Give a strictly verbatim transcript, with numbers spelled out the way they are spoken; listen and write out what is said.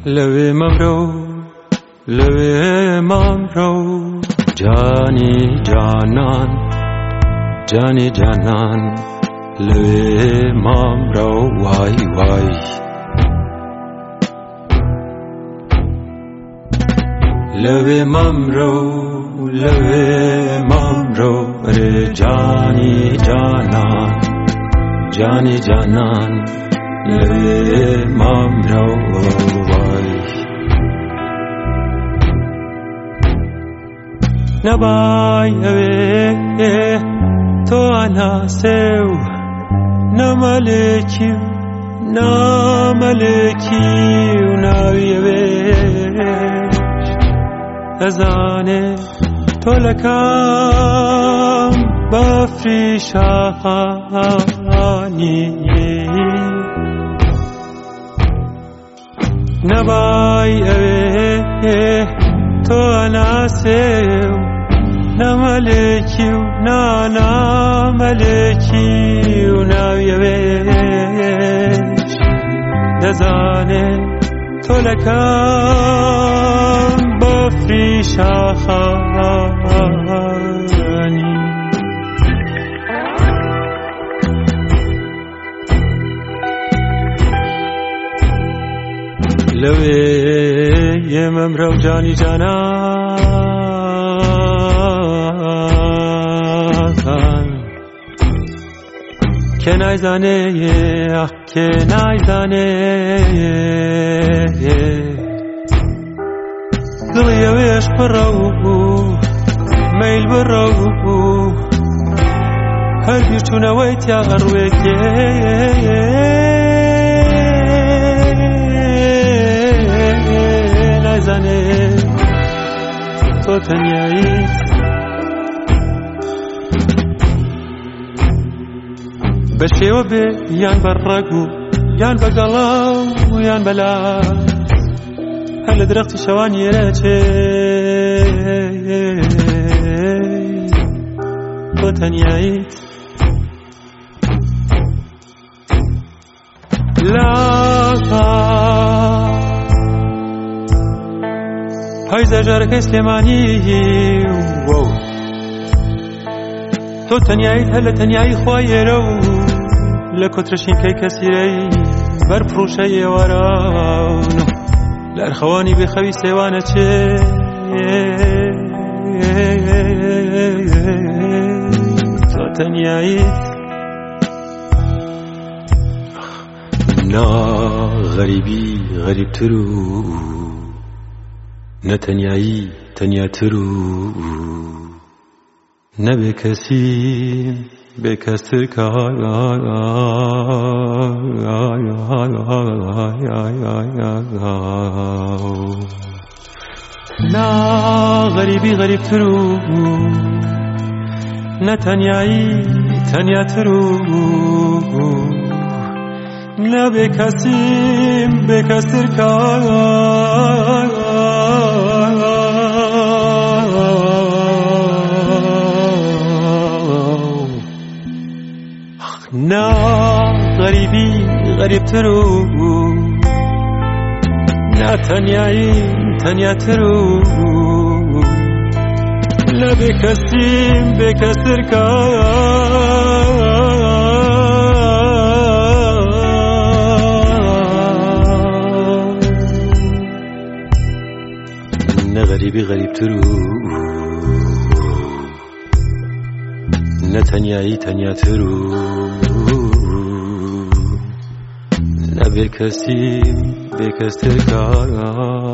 لوی ممرو لوی ممرو جانی جانان جانی جانان لوی ممرو وای وای لوی ممرو لوی ممرو ره جانی جانان جانی جانان لوی ممرو وای نبای اوه تو اناسو نملکی نملکی ناوی اوه ازانه تو لکم بفریشانی نبای اوه تو اناسو نملکی نا نملکی ناوی اوش نزانه تو لکم بفریشانی لوی ممرو جانی جانان که نایزانه که نایزانه دڵی ئەوێش پڕە و مەیل بڕە و هەر بیرچوونەوەی تیا هەڕوێکێ نایزانێ تۆ تەنیایی بە شێوە بێ یان بە ڕەگ و یان بە گەڵاو و یان بەلا هەر لە درەختی شەوان یێرەچێ تۆ تەنیاییت لاغا پایزە ژارەکەی سلێمانی تۆ تەنیاییت هەر لە تەنیایی خوا یێرە و لە کۆترەشینکەی کەسیرەی بەرپڕوشە ئێواران لەرخەوانی بێخەوی سێوانە چێ تۆ تەنیاییت نا غەریبی غەریبتر و نە تەنیایی تەنیاتر و نەبێ کەسی بێکەستر نا غەریبی غەریبتر و نە تەنیایی تەنیاتر و نەبێ کەسی بێکەستر نا غەریبی غەریبتر و نا تەنیایی تەنیاتر و لە بێکەسیم بێکەسر نە غەریبی غەریبتر و نە تەنیایی تەنیاتر و نە بێکەسیم بێکەستر